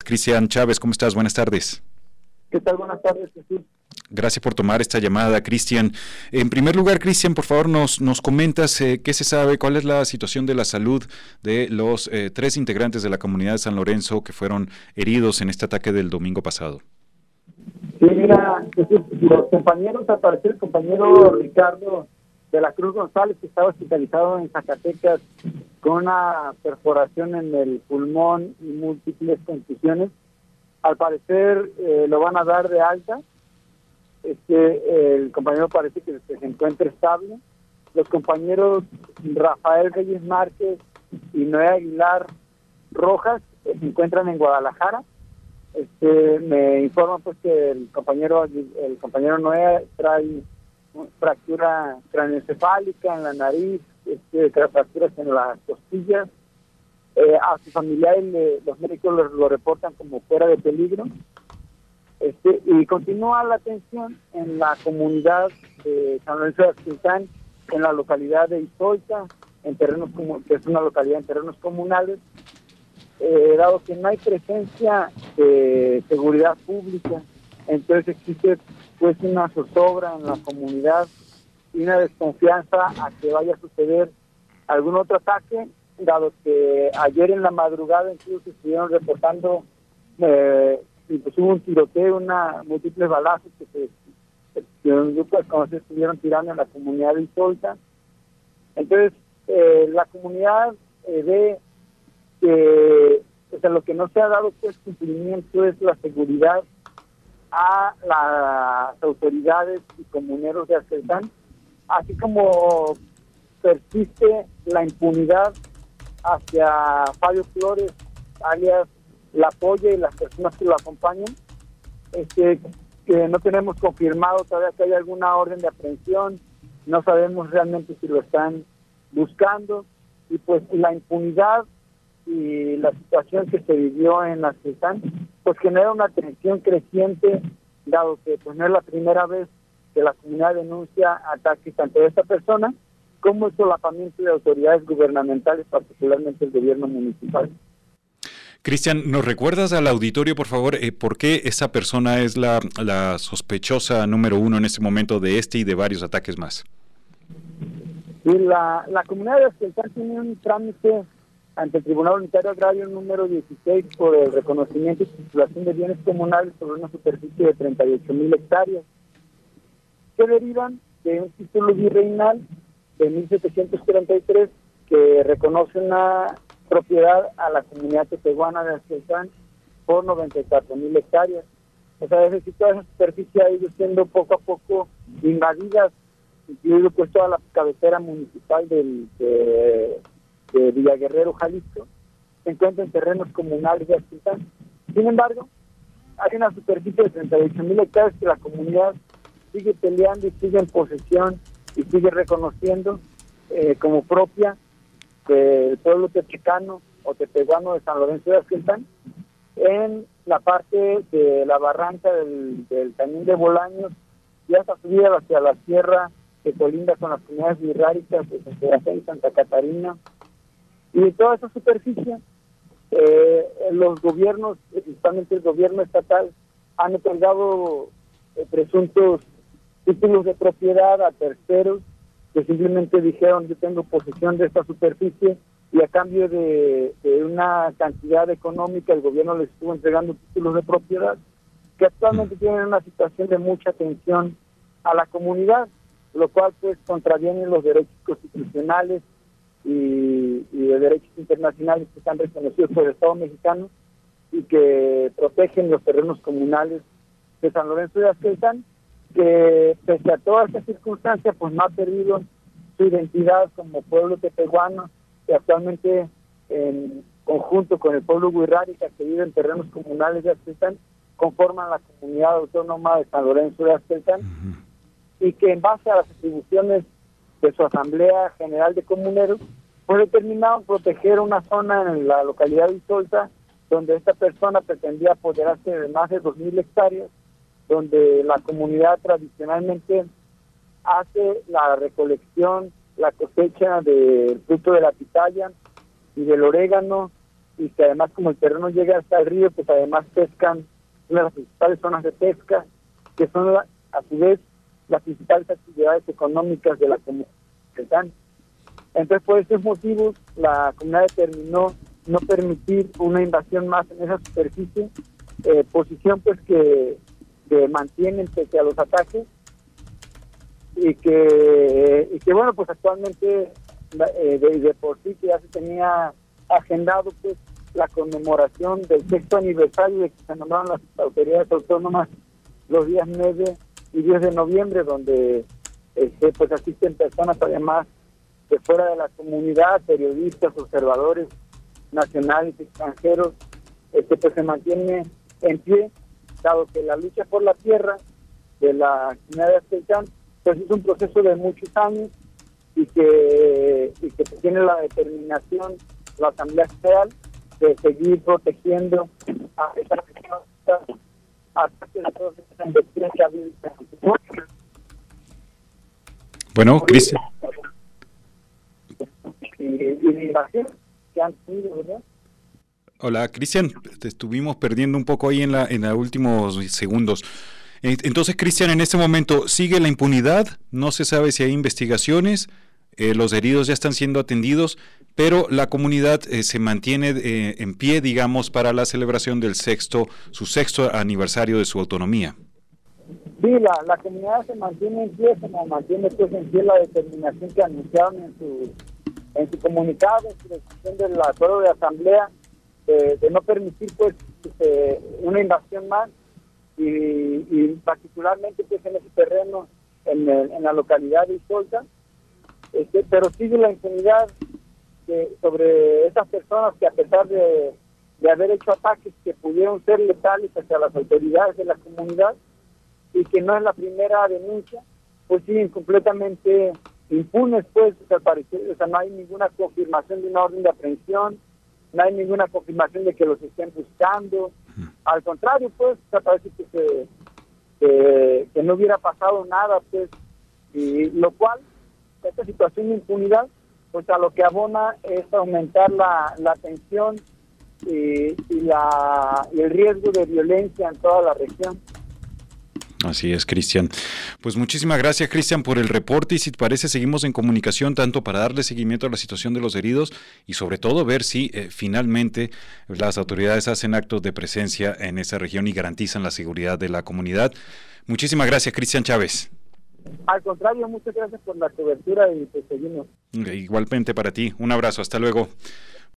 Cristian Chávez, ¿cómo estás? Buenas tardes. ¿Qué tal? Buenas tardes, Jesús. Gracias por tomar esta llamada, Cristian. En primer lugar, Cristian, por favor, nos comentas qué se sabe, cuál es la situación de la salud de los 3 integrantes de la comunidad de San Lorenzo que fueron heridos en este ataque del domingo pasado. Sí, mira, Jesús, los compañeros, al parecer el compañero Ricardo de la Cruz González, que estaba hospitalizado en Zacatecas con una perforación en el pulmón y múltiples contusiones, al parecer lo van a dar de alta. El compañero parece que se encuentra estable. Los compañeros Rafael Reyes Márquez y Noé Aguilar Rojas se encuentran en Guadalajara. Me informan pues que el compañero Noé trae fractura craneoencefálica en la nariz, fracturas en las costillas. A sus familiares los médicos lo reportan como fuera de peligro. Y continúa la atención en la comunidad de San Lorenzo de Azquiltán, en la localidad de Izolta, que es una localidad en terrenos comunales, dado que no hay presencia de seguridad pública, entonces existe pues una zozobra en la comunidad y una desconfianza a que vaya a suceder algún otro ataque, dado que ayer en la madrugada incluso estuvieron reportando pues hubo un tiroteo, múltiples balazos que un grupo desconocidos estuvieron tirando en la comunidad de Izolta. Entonces, la comunidad ve que lo que no se ha dado pues cumplimiento es la seguridad a las autoridades y comuneros de Azquiltán, así como persiste la impunidad hacia Fabio Flores, alias La Polla, y las personas que lo acompañan, que no tenemos confirmado todavía que haya alguna orden de aprehensión, no sabemos realmente si lo están buscando, y pues la impunidad y la situación que se vivió en Azquiltán pues genera una tensión creciente, dado que pues no es la primera vez que la comunidad denuncia ataques tanto de esta persona como el solapamiento de autoridades gubernamentales, particularmente el gobierno municipal. Cristian, ¿nos recuerdas al auditorio, por favor, por qué esa persona es la sospechosa número 1 en este momento de este y de varios ataques más? Sí, la comunidad de Azquiltán tiene un trámite ante el Tribunal Unitario Agrario número 16 por el reconocimiento y titulación de bienes comunales sobre una superficie de 38,000 hectáreas, que derivan de un título virreinal de 1743 que reconoce una propiedad a la comunidad tepehuana de Azquiltán por 94,000 hectáreas. O sea, es decir, toda esa superficie ha ido siendo poco a poco invadida, incluido pues toda la cabecera municipal de Villaguerrero, Jalisco, se encuentra en terrenos comunales de Azquiltán. Sin embargo, hay una superficie de 38,000 hectáreas que la comunidad sigue peleando y sigue en posesión y sigue reconociendo como propia del pueblo tepecano o tepehuano de San Lorenzo de Azquiltán, en la parte de la barranca del Cañón de Bolaños y hasta subir hacia la sierra que colinda con las comunidades birráricas de San Sebastián y Santa Catarina. Y de toda esa superficie, los gobiernos, principalmente el gobierno estatal, han otorgado presuntos títulos de propiedad a terceros que simplemente dijeron: yo tengo posesión de esta superficie, y a cambio de una cantidad económica el gobierno les estuvo entregando títulos de propiedad que actualmente tienen una situación de mucha tensión a la comunidad, lo cual pues contraviene los derechos constitucionales y de derechos internacionales que están reconocidos por el Estado mexicano y que protegen los terrenos comunales de San Lorenzo de Azquiltán, que pese a todas estas circunstancias pues no ha perdido su identidad como pueblo tepehuano, que actualmente en conjunto con el pueblo wixárika que vive en terrenos comunales de Azquiltán conforman la comunidad autónoma de San Lorenzo de Azquiltán, y que en base a las atribuciones de su Asamblea General de Comuneros fue determinado proteger una zona en la localidad de Izolta, donde esta persona pretendía apoderarse de más de 2,000 hectáreas, donde la comunidad tradicionalmente hace la recolección, la cosecha del fruto de la pitaya y del orégano y que además como el terreno llega hasta el río, pues además pescan una de las principales zonas de pesca, que son a su vez las principales actividades económicas de la comunidad. Entonces, por estos motivos, la comunidad determinó no permitir una invasión más en esa superficie, posición pues que mantienen pese a los ataques, y que bueno, pues actualmente de por sí que ya se tenía agendado pues la conmemoración del 6º aniversario de que se nombraron las autoridades autónomas los días 9 y 10 de noviembre, donde pues asisten personas además de fuera de la comunidad, periodistas, observadores nacionales y extranjeros, pues se mantiene en pie, dado que la lucha por la tierra de la comunidad de Azteltán pues es un proceso de muchos años y que tiene la determinación la Asamblea General de seguir protegiendo a esa región hasta que la investigación que ha habido. Bueno, Cristian. Y la invasión que han tenido, ¿verdad? Hola, Cristian, te estuvimos perdiendo un poco ahí en los últimos segundos. Entonces, Cristian, en este momento, ¿sigue la impunidad? No se sabe si hay investigaciones, los heridos ya están siendo atendidos, pero la comunidad se mantiene en pie, digamos, para la celebración del su sexto aniversario de su autonomía. Sí, la comunidad se mantiene en pie, como mantiene pues en pie la determinación que anunciaron en su comunicado, en su decisión del acuerdo de asamblea, de no permitir pues una invasión más, y particularmente pues en ese terreno, en la localidad de Ixolta, pero sigue la impunidad sobre esas personas que, a pesar de haber hecho ataques que pudieron ser letales hacia las autoridades de la comunidad, y que no es la primera denuncia, pues siguen completamente impunes, pues, o sea, no hay ninguna confirmación de una orden de aprehensión, no hay ninguna confirmación de que los estén buscando. Al contrario, pues, parece que no hubiera pasado nada, pues, y lo cual, esta situación de impunidad, pues a lo que abona es aumentar la tensión y el riesgo de violencia en toda la región. Así es, Cristian. Pues muchísimas gracias, Cristian, por el reporte, y si te parece seguimos en comunicación tanto para darle seguimiento a la situación de los heridos y sobre todo ver si finalmente las autoridades hacen actos de presencia en esa región y garantizan la seguridad de la comunidad. Muchísimas gracias, Cristian Chávez. Al contrario, muchas gracias por la cobertura y te seguimos. Igualmente para ti. Un abrazo. Hasta luego.